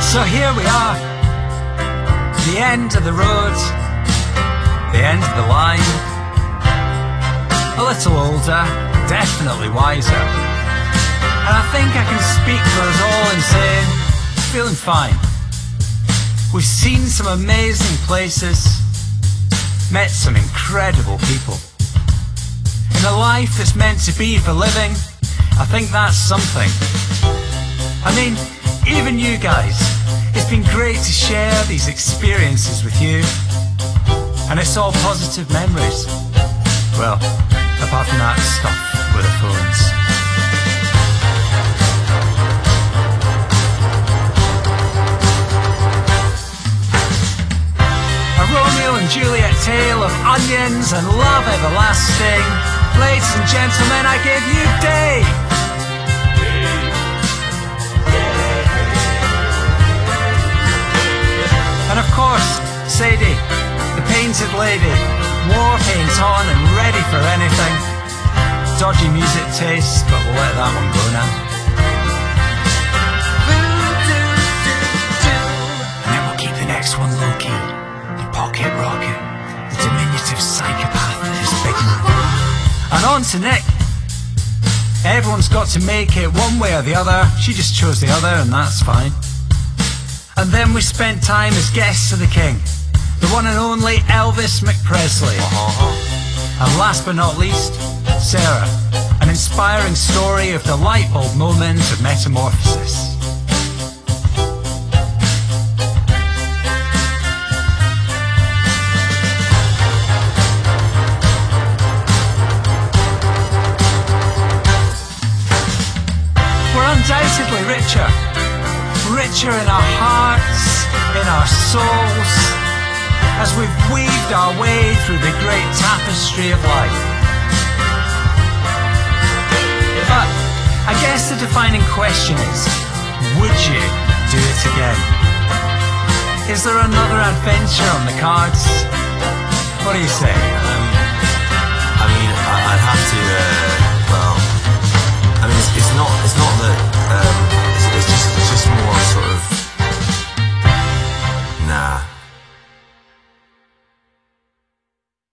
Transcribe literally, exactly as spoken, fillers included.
So here we are, the end of the road, the end of the line. A little older, definitely wiser. And I think I can speak for us all in saying, feeling fine. We've seen some amazing places, met some incredible people. In a life that's meant to be for living, I think that's something. I mean, even you guys, it's been great to share these experiences with you. And it's all positive memories. Well, apart from that stuff with the phones. A Romeo and Juliet tale of onions and love everlasting. Ladies and gentlemen, I give you Day. And of course, Sadie, the painted lady, war paint on and ready for anything. Dodgy music taste, but we'll let that one go now. And then we'll keep the next one low key. The Pocket Rocket, the diminutive psychopath that is Big Man. And on to Nick. Everyone's got to make it one way or the other. She just chose the other, and that's fine. And then we spent time as guests of the king, the one and only Elvis McPresley. Uh-huh. And last but not least, Sarah, an inspiring story of the light bulb moment of metamorphosis. We're undoubtedly richer. Richer in our hearts, in our souls, as we've weaved our way through the great tapestry of life. But I guess the defining question is, would you do it again? Is there another adventure on the cards? What do you say?